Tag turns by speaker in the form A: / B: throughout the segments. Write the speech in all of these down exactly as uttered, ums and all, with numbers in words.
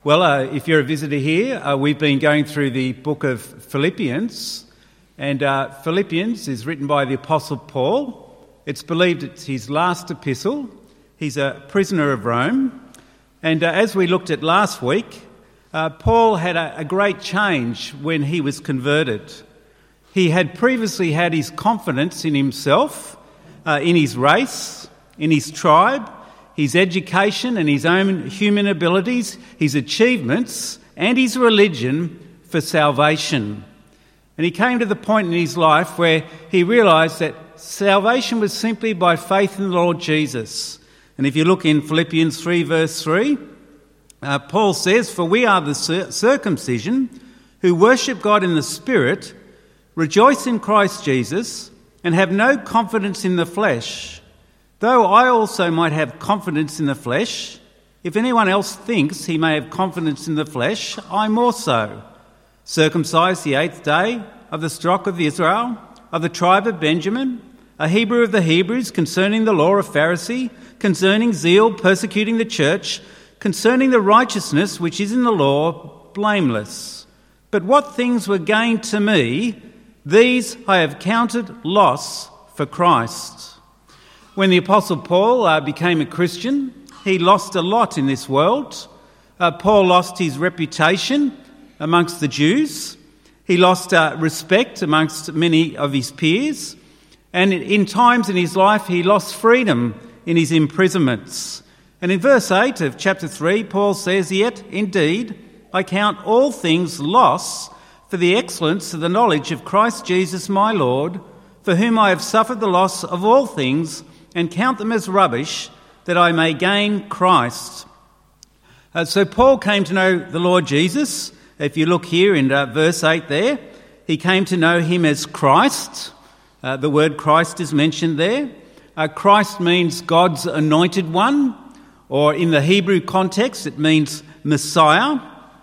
A: Well, uh, if you're a visitor here, uh, we've been going through the book of Philippians, and uh, Philippians is written by the Apostle Paul. It's believed it's his last epistle. He's a prisoner of Rome, and uh, as we looked at last week, uh, Paul had a, a great change when he was converted. He had previously had his confidence in himself, uh, in his race, in his tribe, his education and his own human abilities, his achievements and his religion for salvation. And he came to the point in his life where he realised that salvation was simply by faith in the Lord Jesus. And if you look in Philippians three verse three, uh, Paul says, "For we are the cir- circumcision who worship God in the Spirit, rejoice in Christ Jesus, and have no confidence in the flesh. Though I also might have confidence in the flesh, if anyone else thinks he may have confidence in the flesh, I more so. Circumcised the eighth day, of the stock of Israel, of the tribe of Benjamin, a Hebrew of the Hebrews, concerning the law, a Pharisee, concerning zeal, persecuting the church, concerning the righteousness which is in the law, blameless. But what things were gained to me, these I have counted loss for Christ." When the Apostle Paul uh, became a Christian, he lost a lot in this world. Uh, Paul lost his reputation amongst the Jews. He lost uh, respect amongst many of his peers. And in times in his life, he lost freedom in his imprisonments. And in verse eight of chapter three, Paul says, "Yet, indeed, I count all things loss for the excellence of the knowledge of Christ Jesus my Lord, for whom I have suffered the loss of all things, and count them as rubbish, that I may gain Christ." Uh, so Paul came to know the Lord Jesus. If you look here in uh, verse eight there, he came to know him as Christ. Uh, the word Christ is mentioned there. Uh, Christ means God's anointed one, or in the Hebrew context, it means Messiah.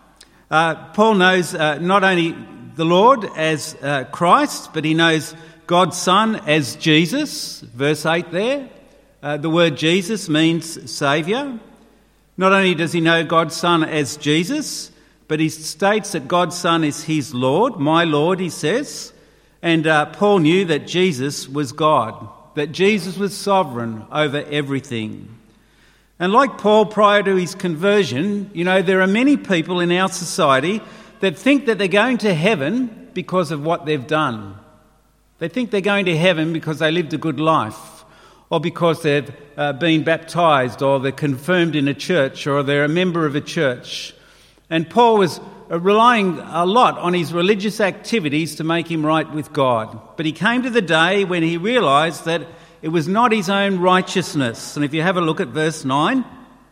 A: Uh, Paul knows uh, not only the Lord as uh, Christ, but he knows God's Son as Jesus, verse eight there. Uh, the word Jesus means Saviour. Not only does he know God's Son as Jesus, but he states that God's Son is his Lord, my Lord, he says. And uh, Paul knew that Jesus was God, that Jesus was sovereign over everything. And like Paul prior to his conversion, you know, there are many people in our society that think that they're going to heaven because of what they've done. They think they're going to heaven because they lived a good life, or because they've uh, been baptised, or they're confirmed in a church, or they're a member of a church. And Paul was uh, relying a lot on his religious activities to make him right with God. But he came to the day when he realised that it was not his own righteousness. And if you have a look at verse nine,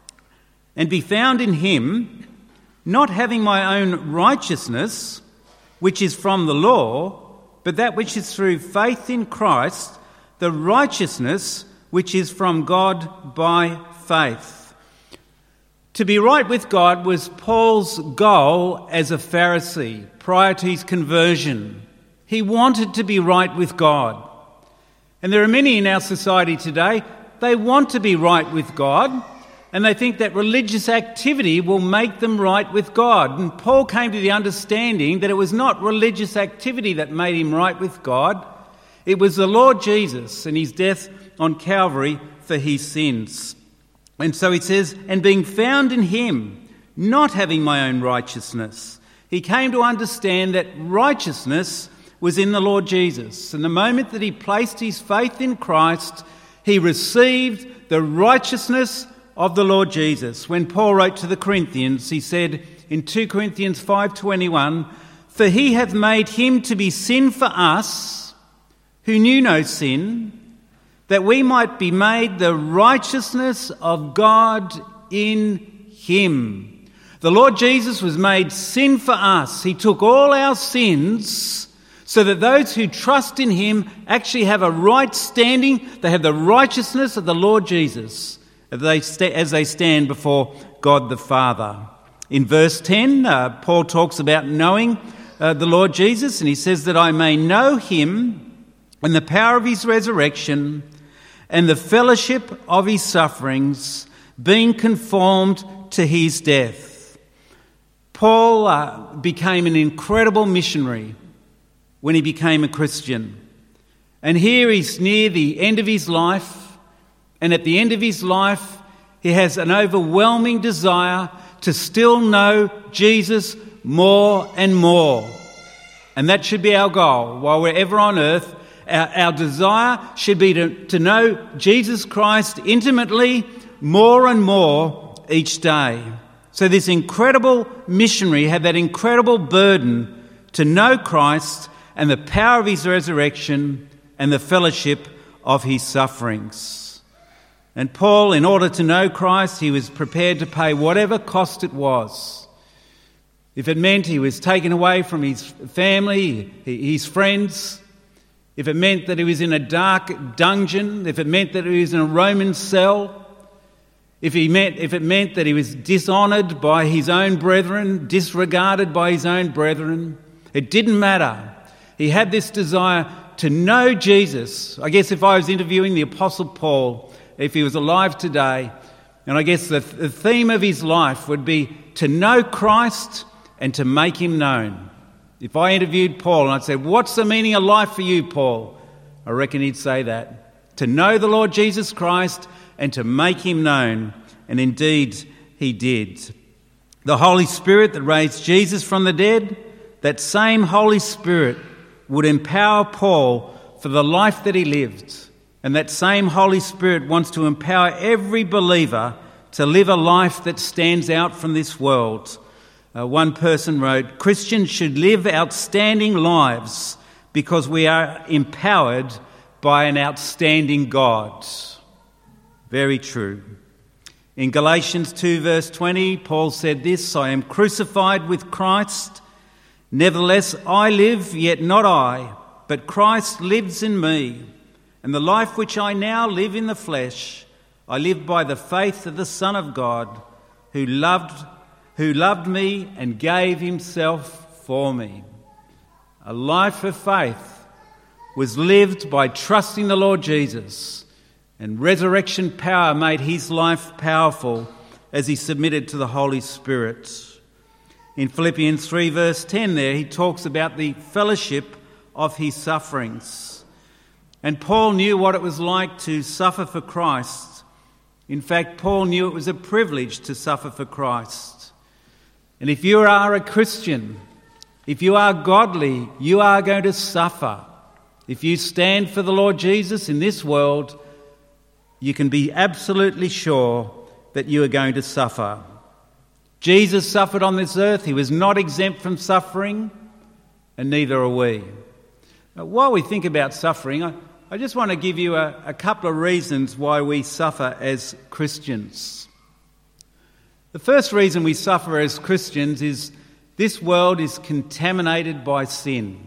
A: "And be found in him, not having my own righteousness, which is from the law, but that which is through faith in Christ, the righteousness which is from God by faith." To be right with God was Paul's goal as a Pharisee prior to his conversion. He wanted to be right with God. And there are many in our society today, they want to be right with God, and they think that religious activity will make them right with God. And Paul came to the understanding that it was not religious activity that made him right with God. It was the Lord Jesus and his death on Calvary for his sins. And so he says, "And being found in him, not having my own righteousness." He came to understand that righteousness was in the Lord Jesus. And the moment that he placed his faith in Christ, he received the righteousness of the Lord Jesus. When Paul wrote to the Corinthians, he said in two Corinthians five twenty-one, "For he hath made him to be sin for us, who knew no sin, that we might be made the righteousness of God in him." The Lord Jesus was made sin for us. He took all our sins so that those who trust in him actually have a right standing. They have the righteousness of the Lord Jesus as they, st- as they stand before God the Father. In verse ten, uh, Paul talks about knowing uh, the Lord Jesus, and he says that I may know him and the power of his resurrection and the fellowship of his sufferings, being conformed to his death. Paul uh, became an incredible missionary when he became a Christian. And here he's near the end of his life, and at the end of his life, he has an overwhelming desire to still know Jesus more and more. And that should be our goal. While we're ever on earth, our, our desire should be to, to know Jesus Christ intimately more and more each day. So this incredible missionary had that incredible burden to know Christ and the power of his resurrection and the fellowship of his sufferings. And Paul, in order to know Christ, he was prepared to pay whatever cost it was. If it meant he was taken away from his family, his friends, if it meant that he was in a dark dungeon, if it meant that he was in a Roman cell, if he meant, if it meant that he was dishonoured by his own brethren, disregarded by his own brethren, it didn't matter. He had this desire to know Jesus. I guess if I was interviewing the Apostle Paul, if he was alive today, and I guess the, the theme of his life would be to know Christ and to make him known. If I interviewed Paul and I said, "What's the meaning of life for you, Paul?" I reckon he'd say that. To know the Lord Jesus Christ and to make him known. And indeed, he did. The Holy Spirit that raised Jesus from the dead, that same Holy Spirit would empower Paul for the life that he lived. And that same Holy Spirit wants to empower every believer to live a life that stands out from this world. Uh, one person wrote, "Christians should live outstanding lives because we are empowered by an outstanding God." Very true. In Galatians two verse twenty, Paul said this, "I am crucified with Christ. Nevertheless, I live, yet not I, but Christ lives in me. And the life which I now live in the flesh, I live by the faith of the Son of God, who loved, who loved me and gave himself for me." A life of faith was lived by trusting the Lord Jesus, and resurrection power made his life powerful as he submitted to the Holy Spirit. In Philippians three verse ten there, he talks about the fellowship of his sufferings. And Paul knew what it was like to suffer for Christ. In fact, Paul knew it was a privilege to suffer for Christ. And if you are a Christian, if you are godly, you are going to suffer. If you stand for the Lord Jesus in this world, you can be absolutely sure that you are going to suffer. Jesus suffered on this earth. He was not exempt from suffering, and neither are we. Now, while we think about suffering, I, I just want to give you a, a couple of reasons why we suffer as Christians. The first reason we suffer as Christians is this world is contaminated by sin.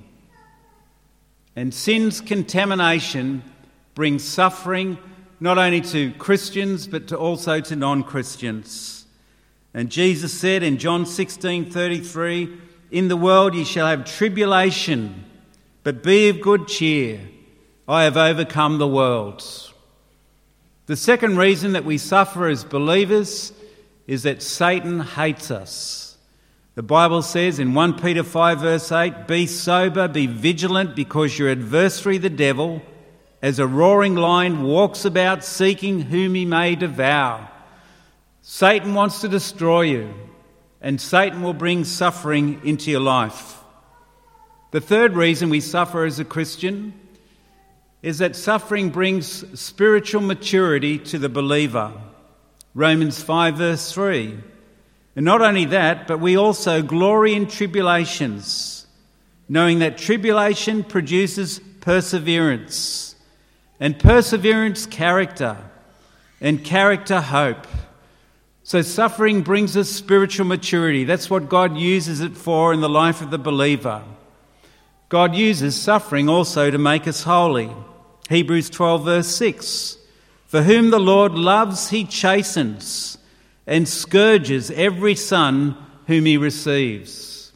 A: And sin's contamination brings suffering not only to Christians but to also to non-Christians. And Jesus said in John sixteen thirty-three, "In the world ye shall have tribulation, but be of good cheer. I have overcome the world." The second reason that we suffer as believers is that Satan hates us. The Bible says in First Peter five verse eight, "Be sober, be vigilant, because your adversary the devil, as a roaring lion, walks about seeking whom he may devour." Satan wants to destroy you, and Satan will bring suffering into your life. The third reason we suffer as a Christian is that suffering brings spiritual maturity to the believer. Romans five verse three. And not only that, but we also glory in tribulations, knowing that tribulation produces perseverance, and perseverance character, and character hope. So suffering brings us spiritual maturity. That's what God uses it for in the life of the believer. God uses suffering also to make us holy. Hebrews twelve verse six. "For whom the Lord loves, he chastens, and scourges every son whom he receives."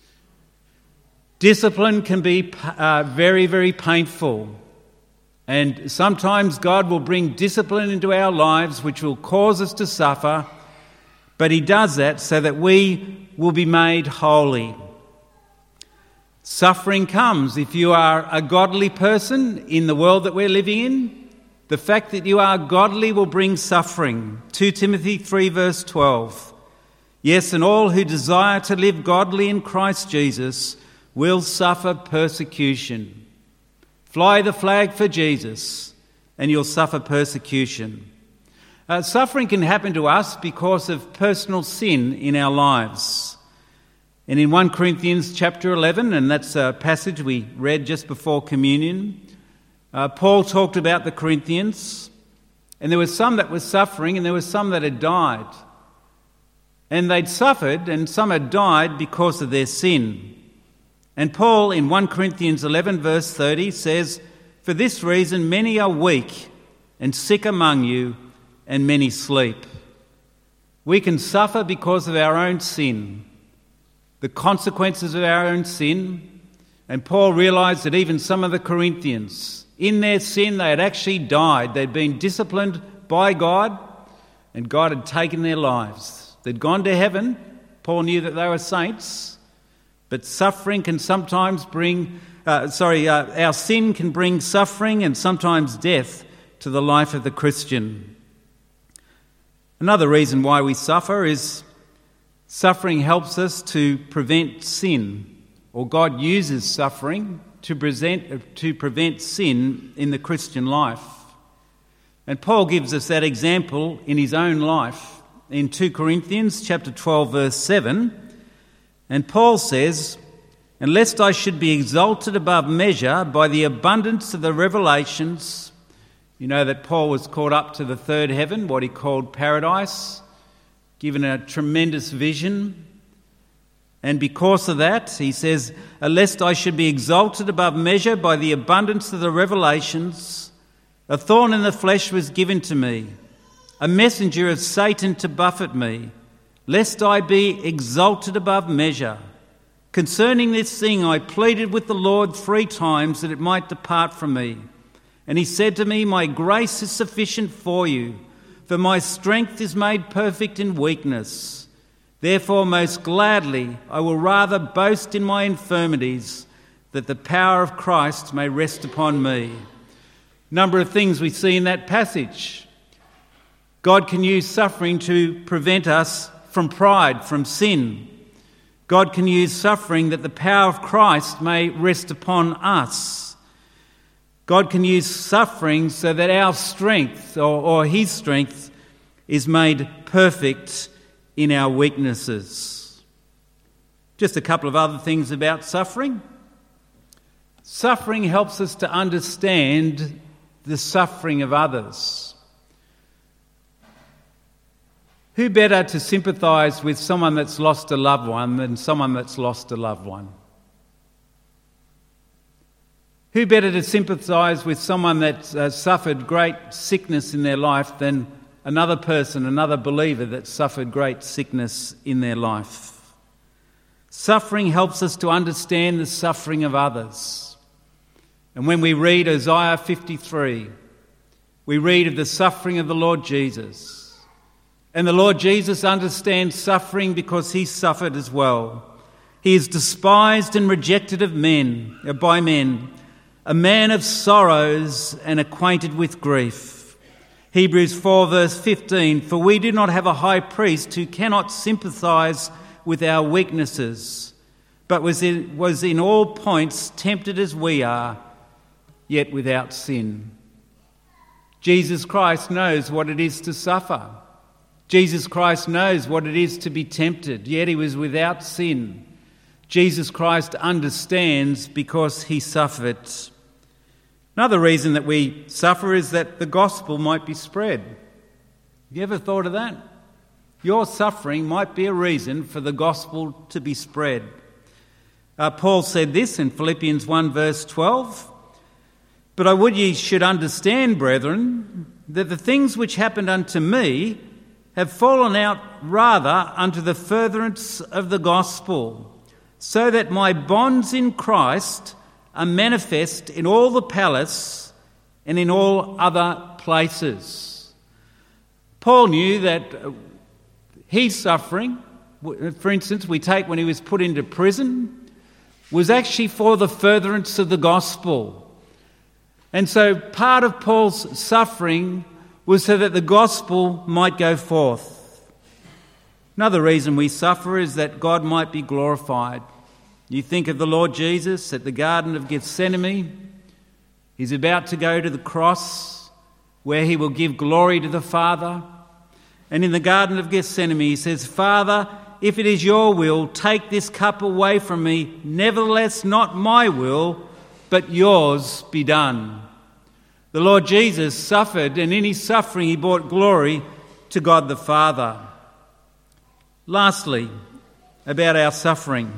A: Discipline can be uh, very, very painful. And sometimes God will bring discipline into our lives which will cause us to suffer. But he does that so that we will be made holy. Suffering comes if you are a godly person in the world that we're living in. The fact that you are godly will bring suffering. Second Timothy three verse twelve. Yes, and all who desire to live godly in Christ Jesus will suffer persecution. Fly the flag for Jesus and you'll suffer persecution. Uh, suffering can happen to us because of personal sin in our lives. And in First Corinthians chapter eleven, and that's a passage we read just before communion, uh, Paul talked about the Corinthians, and there were some that were suffering and there were some that had died. And they'd suffered and some had died because of their sin. And Paul in First Corinthians eleven verse thirty says, "For this reason many are weak and sick among you, and many sleep." We can suffer because of our own sin, the consequences of our own sin. And Paul realised that even some of the Corinthians, in their sin, they had actually died. They'd been disciplined by God, and God had taken their lives. They'd gone to heaven. Paul knew that they were saints, but suffering can sometimes bring, uh, sorry, uh, our sin can bring suffering and sometimes death to the life of the Christian. Another reason why we suffer is suffering helps us to prevent sin, or God uses suffering to present, to prevent sin in the Christian life. And Paul gives us that example in his own life in Second Corinthians chapter twelve verse seven. And Paul says, "And lest I should be exalted above measure by the abundance of the revelations." You know that Paul was caught up to the third heaven, what he called paradise, given a tremendous vision. And because of that, he says, "Lest I should be exalted above measure by the abundance of the revelations, a thorn in the flesh was given to me, a messenger of Satan to buffet me, lest I be exalted above measure. Concerning this thing I pleaded with the Lord three times that it might depart from me. And he said to me, my grace is sufficient for you, for my strength is made perfect in weakness. Therefore most gladly I will rather boast in my infirmities, that the power of Christ may rest upon me." Number of things we see in that passage. God can use suffering to prevent us from pride, from sin. God can use suffering that the power of Christ may rest upon us. God can use suffering so that our strength, or, or his strength, is made perfect in our weaknesses. Just a couple of other things about suffering. Suffering helps us to understand the suffering of others. Who better to sympathise with someone that's lost a loved one than someone that's lost a loved one? Who better to sympathise with someone that's uh, suffered great sickness in their life than another person, another believer that's suffered great sickness in their life? Suffering helps us to understand the suffering of others. And when we read Isaiah fifty-three, we read of the suffering of the Lord Jesus. And the Lord Jesus understands suffering because he suffered as well. He is despised and rejected of men, by men, a man of sorrows and acquainted with grief. Hebrews four verse fifteen, "For we do not have a high priest who cannot sympathise with our weaknesses, but was in, was in all points tempted as we are, yet without sin." Jesus Christ knows what it is to suffer. Jesus Christ knows what it is to be tempted, yet he was without sin. Jesus Christ understands because he suffered. Another reason that we suffer is that the gospel might be spread. Have you ever thought of that? Your suffering might be a reason for the gospel to be spread. Uh, Paul said this in Philippians one verse twelve, "But I would ye should understand, brethren, that the things which happened unto me have fallen out rather unto the furtherance of the gospel, so that my bonds in Christ are manifest in all the palace and in all other places." Paul knew that his suffering, for instance, we take when he was put into prison, was actually for the furtherance of the gospel. And so part of Paul's suffering was so that the gospel might go forth. Another reason we suffer is that God might be glorified. You think of the Lord Jesus at the Garden of Gethsemane. He's about to go to the cross where he will give glory to the Father. And in the Garden of Gethsemane he says, "Father, if it is your will, take this cup away from me. Nevertheless, not my will, but yours be done." The Lord Jesus suffered, and in his suffering he brought glory to God the Father. Lastly, about our suffering.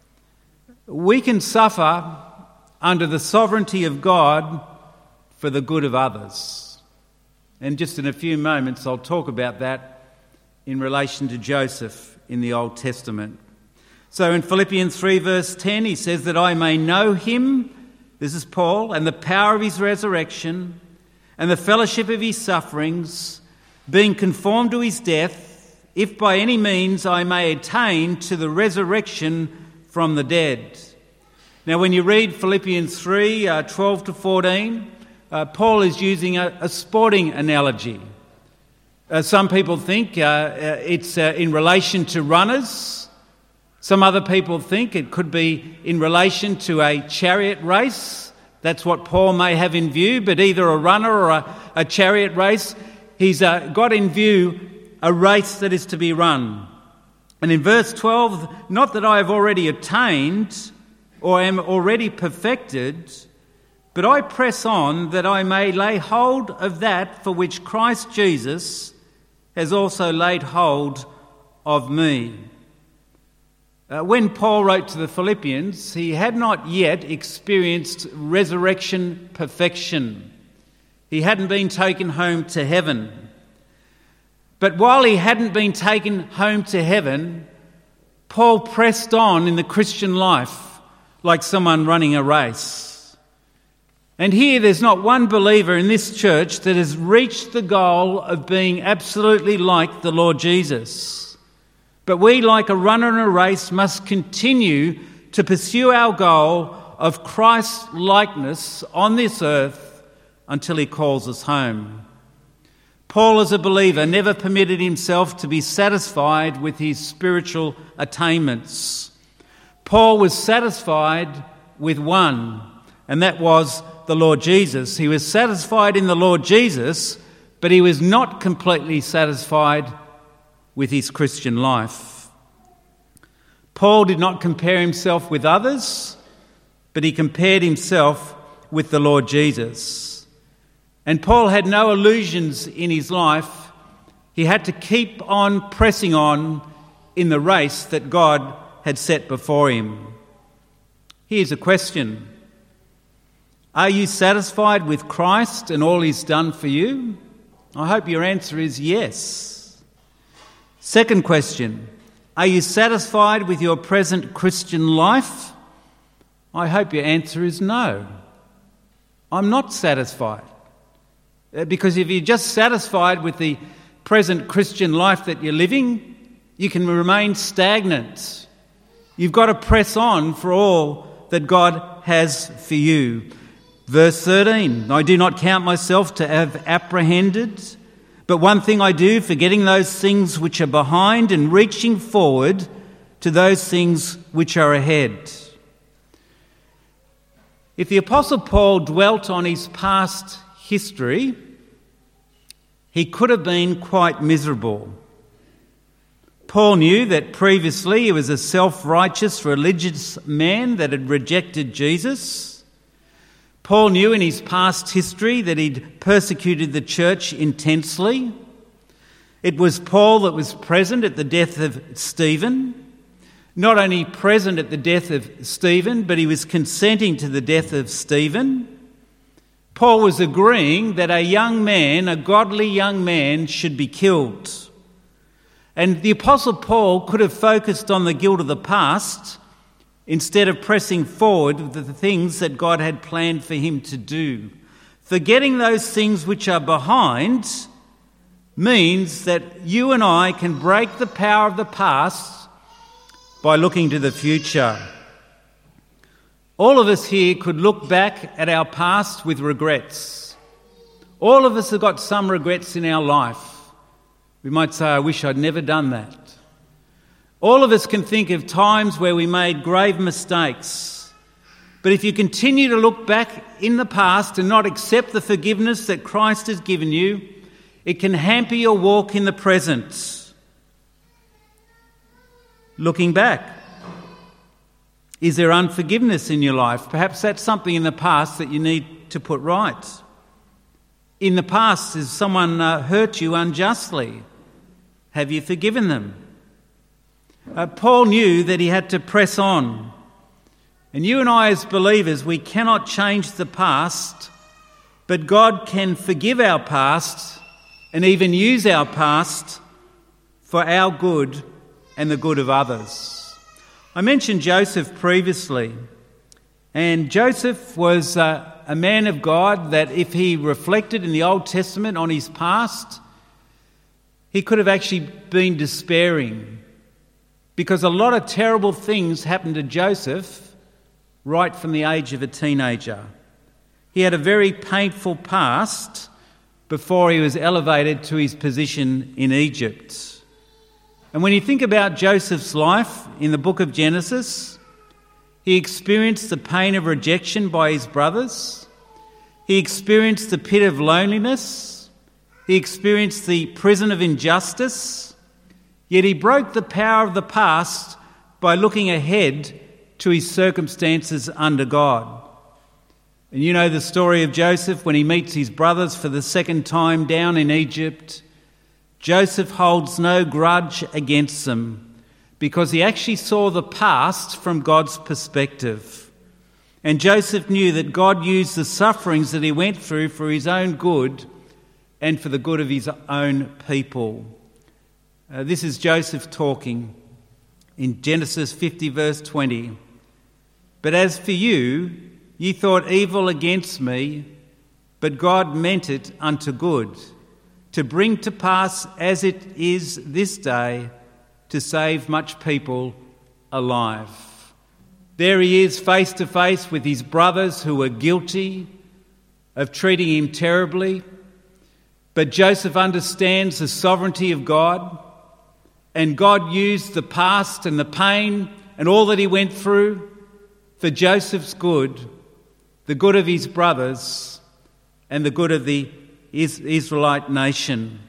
A: We can suffer under the sovereignty of God for the good of others. And just in a few moments I'll talk about that in relation to Joseph in the Old Testament. So in Philippians three verse ten he says that I may know him, this is Paul, and the power of his resurrection and the fellowship of his sufferings, being conformed to his death, if by any means I may attain to the resurrection from the dead. Now when you read Philippians three, uh, twelve to fourteen, uh, Paul is using a, a sporting analogy. Uh, some people think uh, uh, it's uh, in relation to runners. Some other people think it could be in relation to a chariot race. That's what Paul may have in view, but either a runner or a, a chariot race, he's uh, got in view a race that is to be run. And in verse twelve, not that I have already attained or am already perfected, but I press on that I may lay hold of that for which Christ Jesus has also laid hold of me. Uh, when Paul wrote to the Philippians, he had not yet experienced resurrection perfection. He hadn't been taken home to heaven. But while he hadn't been taken home to heaven, Paul pressed on in the Christian life like someone running a race. And here there's not one believer in this church that has reached the goal of being absolutely like the Lord Jesus. But we, like a runner in a race, must continue to pursue our goal of Christ's likeness on this earth until he calls us home. Paul, as a believer, never permitted himself to be satisfied with his spiritual attainments. Paul was satisfied with one, and that was the Lord Jesus. He was satisfied in the Lord Jesus, but he was not completely satisfied with his Christian life. Paul did not compare himself with others, but he compared himself with the Lord Jesus. And Paul had no illusions in his life. He had to keep on pressing on in the race that God had set before him. Here's a question. Are you satisfied with Christ and all he's done for you? I hope your answer is yes. Second question, are you satisfied with your present Christian life? I hope your answer is no. I'm not satisfied. Because if you're just satisfied with the present Christian life that you're living, you can remain stagnant. You've got to press on for all that God has for you. Verse thirteen, I do not count myself to have apprehended, but one thing I do, forgetting those things which are behind and reaching forward to those things which are ahead. If the Apostle Paul dwelt on his past history, he could have been quite miserable. Paul knew that previously he was a self-righteous religious man that had rejected Jesus. Paul knew in his past history that he'd persecuted the church intensely. It was Paul that was present at the death of Stephen. Not only present at the death of Stephen, but he was consenting to the death of Stephen. Paul was agreeing that a young man, a godly young man, should be killed. And the Apostle Paul could have focused on the guilt of the past instead of pressing forward with the things that God had planned for him to do. Forgetting those things which are behind means that you and I can break the power of the past by looking to the future. All of us here could look back at our past with regrets. All of us have got some regrets in our life. We might say, I wish I'd never done that. All of us can think of times where we made grave mistakes. But if you continue to look back in the past and not accept the forgiveness that Christ has given you, it can hamper your walk in the present. Looking back, is there unforgiveness in your life? Perhaps that's something in the past that you need to put right. In the past, has someone uh, hurt you unjustly? Have you forgiven them? Uh, Paul knew that he had to press on. And you and I as believers, we cannot change the past, but God can forgive our past and even use our past for our good and the good of others. I mentioned Joseph previously, and Joseph was uh, a man of God that if he reflected in the Old Testament on his past, he could have actually been despairing, because a lot of terrible things happened to Joseph right from the age of a teenager. He had a very painful past before he was elevated to his position in Egypt. And when you think about Joseph's life in the book of Genesis, he experienced the pain of rejection by his brothers. He experienced the pit of loneliness. He experienced the prison of injustice. Yet he broke the power of the past by looking ahead to his circumstances under God. And you know the story of Joseph when he meets his brothers for the second time down in Egypt. Joseph holds no grudge against them because he actually saw the past from God's perspective. And Joseph knew that God used the sufferings that he went through for his own good and for the good of his own people. Uh, this is Joseph talking in Genesis fifty verse twenty. But as for you, ye thought evil against me, but God meant it unto good, to bring to pass as it is this day, to save much people alive. There he is face to face with his brothers who were guilty of treating him terribly. But Joseph understands the sovereignty of God, and God used the past and the pain and all that he went through for Joseph's good, the good of his brothers, and the good of the Israelite nation.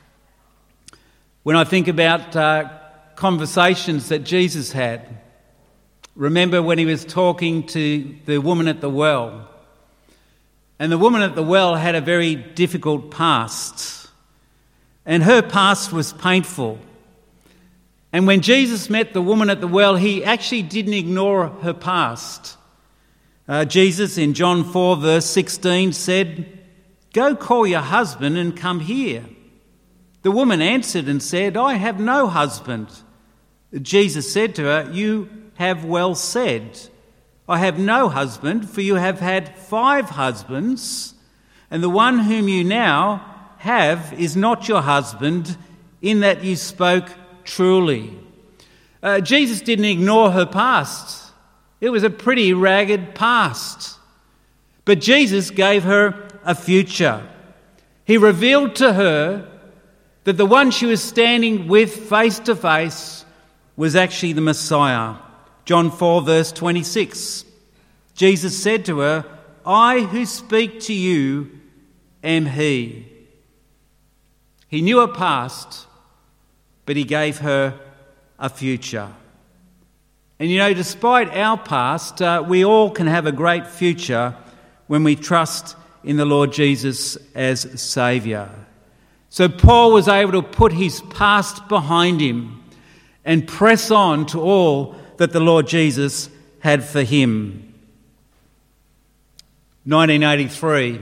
A: When I think about uh, conversations that Jesus had, remember when he was talking to the woman at the well, and the woman at the well had a very difficult past, and her past was painful. And when Jesus met the woman at the well, he actually didn't ignore her past. Uh, Jesus in John four verse sixteen said, "Go call your husband and come here." The woman answered and said, "I have no husband." Jesus said to her, "You have well said, I have no husband, for you have had five husbands, and the one whom you now have is not your husband, in that you spoke truly." Uh, Jesus didn't ignore her past. It was a pretty ragged past. But Jesus gave her a future. He revealed to her that the one she was standing with face to face was actually the Messiah. John four verse twenty-six. Jesus said to her, "I who speak to you am he." He knew her past, but he gave her a future. And you know, despite our past, uh, we all can have a great future when we trust in the Lord Jesus as Saviour. So Paul was able to put his past behind him and press on to all that the Lord Jesus had for him. nineteen eighty-three,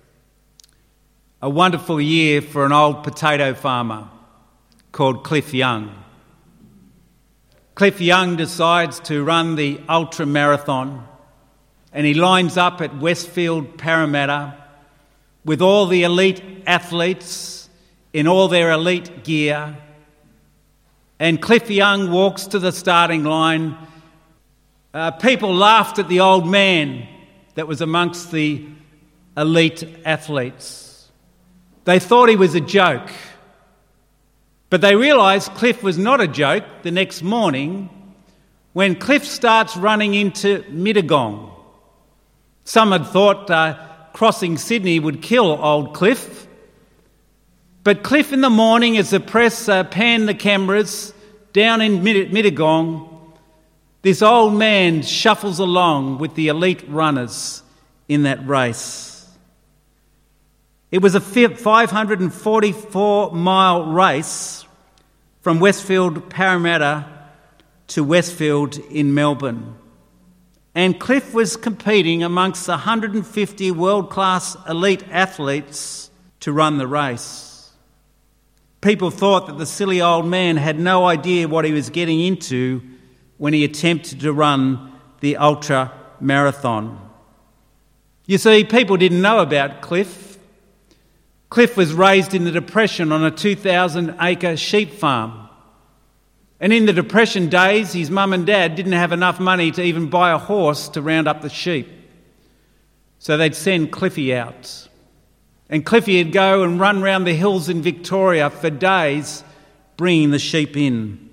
A: a wonderful year for an old potato farmer called Cliff Young. Cliff Young decides to run the ultra marathon, and he lines up at Westfield, Parramatta, with all the elite athletes in all their elite gear. And Cliff Young walks to the starting line. Uh, people laughed at the old man that was amongst the elite athletes. They thought he was a joke. But they realised Cliff was not a joke the next morning when Cliff starts running into Mittagong. Some had thought uh, crossing Sydney would kill old Cliff. But Cliff in the morning, as the press uh, panned the cameras down in Mittagong, this old man shuffles along with the elite runners in that race. It was a five hundred forty-four mile race from Westfield, Parramatta to Westfield in Melbourne. And Cliff was competing amongst one hundred fifty world-class elite athletes to run the race. People thought that the silly old man had no idea what he was getting into when he attempted to run the ultra marathon. You see, people didn't know about Cliff. Cliff was raised in the Depression on a two thousand acre sheep farm. And in the Depression days, his mum and dad didn't have enough money to even buy a horse to round up the sheep. So they'd send Cliffy out. And Cliffy would go and run round the hills in Victoria for days, bringing the sheep in.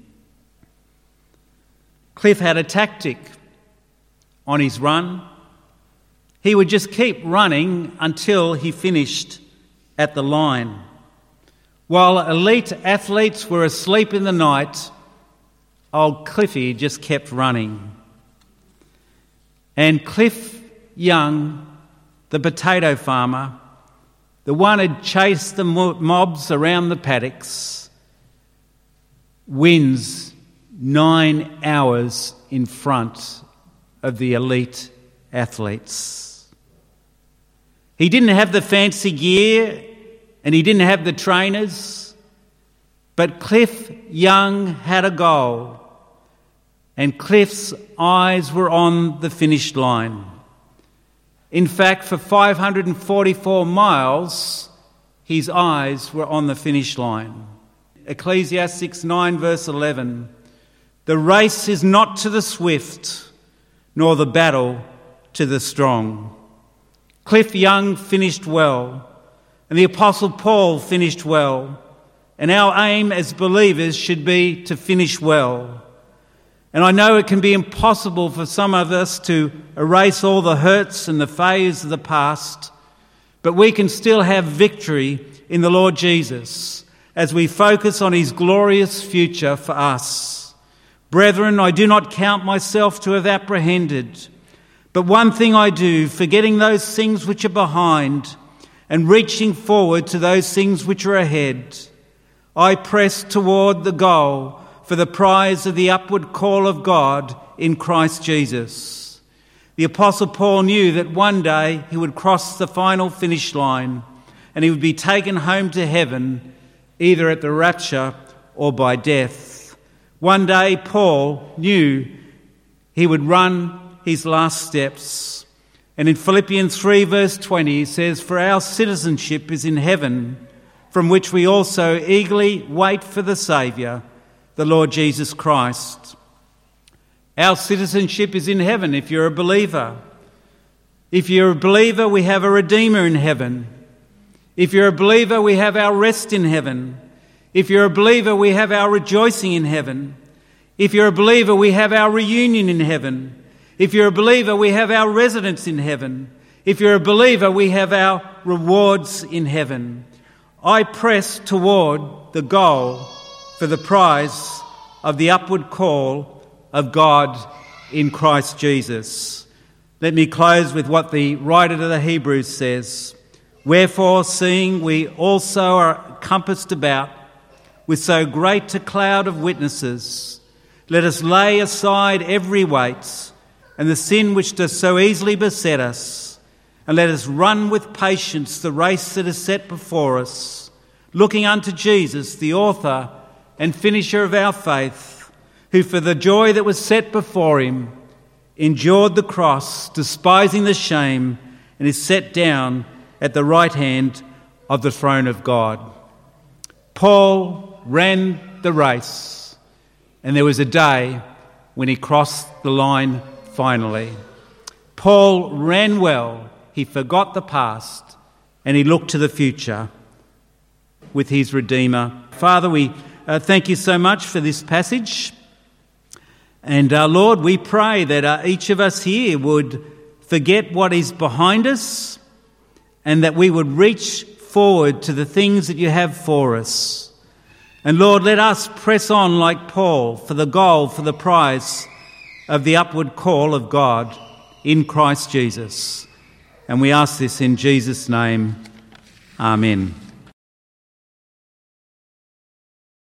A: Cliff had a tactic on his run. He would just keep running until he finished at the line. While elite athletes were asleep in the night, old Cliffy just kept running. And Cliff Young, the potato farmer, the one who'd chased the mobs around the paddocks, wins nine hours in front of the elite athletes. He didn't have the fancy gear and he didn't have the trainers, but Cliff Young had a goal, and Cliff's eyes were on the finish line. In fact, for five hundred forty-four miles, his eyes were on the finish line. Ecclesiastes nine verse eleven, "The race is not to the swift, nor the battle to the strong." Cliff Young finished well, and the Apostle Paul finished well, and our aim as believers should be to finish well. And I know it can be impossible for some of us to erase all the hurts and the failures of the past, but we can still have victory in the Lord Jesus as we focus on his glorious future for us. Brethren, I do not count myself to have apprehended, but one thing I do, forgetting those things which are behind and reaching forward to those things which are ahead, I press toward the goal for the prize of the upward call of God in Christ Jesus. The Apostle Paul knew that one day he would cross the final finish line and he would be taken home to heaven, either at the rapture or by death. One day Paul knew he would run his last steps. And in Philippians three verse twenty, he says, "For our citizenship is in heaven, from which we also eagerly wait for the Saviour, the Lord Jesus Christ." Our citizenship is in heaven if you're a believer. If you're a believer, we have a Redeemer in heaven. If you're a believer, we have our rest in heaven. If you're a believer, we have our rejoicing in heaven. If you're a believer, we have our reunion in heaven. If you're a believer, we have our residence in heaven. If you're a believer, we have our rewards in heaven. I press toward the goal for the prize of the upward call of God in Christ Jesus. Let me close with what the writer to the Hebrews says. "Wherefore, seeing we also are compassed about with so great a cloud of witnesses, let us lay aside every weight and the sin which does so easily beset us, and let us run with patience the race that is set before us, looking unto Jesus, the author and finisher of our faith, who for the joy that was set before him endured the cross, despising the shame, and is set down at the right hand of the throne of God." Paul ran the race, and there was a day when he crossed the line finally. Paul ran well, he forgot the past, and he looked to the future with his Redeemer. Father, we uh, thank you so much for this passage. And uh, Lord, we pray that uh, each of us here would forget what is behind us and that we would reach forward to the things that you have for us. And Lord, let us press on like Paul for the goal, for the prize of the upward call of God in Christ Jesus. And we ask this in Jesus' name. Amen.